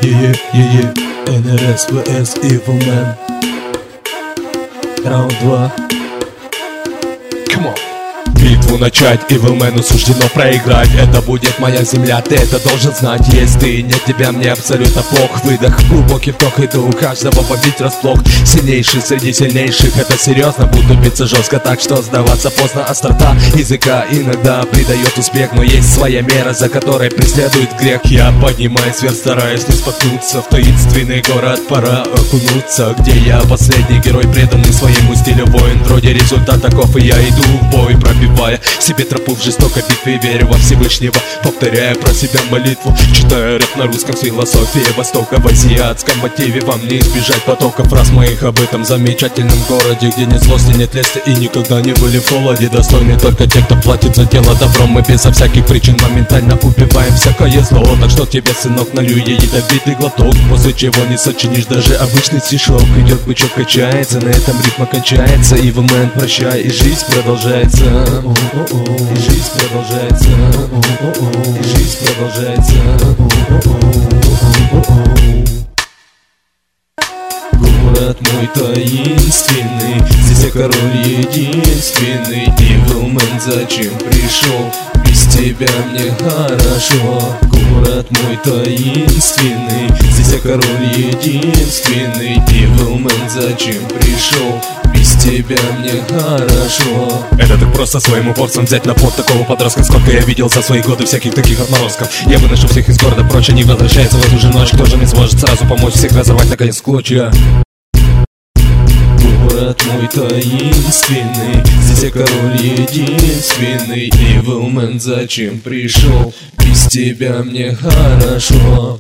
НРС vs Evil Man. Раунд 2. Come on. Битву начать, Evilman'у суждено проиграть. Это будет моя земля, ты это должен знать. Есть ты, нет тебя, мне абсолютно плох. Выдох, глубокий вдох, и ты у каждого побить расплох. Сильнейший среди сильнейших, это серьезно. Буду биться жестко, так что сдаваться поздно. Острота языка иногда придает успех, но есть своя мера, за которой преследует грех. Я поднимаюсь вверх, стараюсь не споткнуться. В таинственный город пора окунуться, где я последний герой, преданный своему стилю воин. Вроде результат таков, и я иду в бой, пробивая себе тропу в жестокой битве, верю во Всевышнего, повторяя про себя молитву. Читаю рэп на русском с философией Востока, в азиатском мотиве. Вам не избежать потоков фраз моих об этом замечательном городе, где нет злости, нет лести и никогда не были в холоде. Достойны только те, кто платит за дело добром. Мы безо всяких причин моментально убиваем всякое зло. Так что тебе, сынок, налью я ядовитый глоток, после чего не сочинишь даже обычный стишок. Идет бычок, качается, на этом рифма кончается. Evil Man, прощай, и жизнь продолжается. И жизнь продолжается. И жизнь продолжается. Город мой таинственный, здесь я король единственный. Evil Man, зачем пришел? Без тебя мне хорошо. Город мой таинственный, здесь я король единственный. Evil Man, зачем пришел? Без тебя мне хорошо. Это так просто своим упорством взять на плот такого подростка. Сколько я видел за свои годы всяких таких отморозков. Я выношу всех из города прочь, они возвращаются в эту же ночь. Кто же не сможет сразу помочь всех разорвать наконец в клочья? Город мой таинственный, здесь я король единственный. Evil Man, зачем пришел? Без тебя мне хорошо.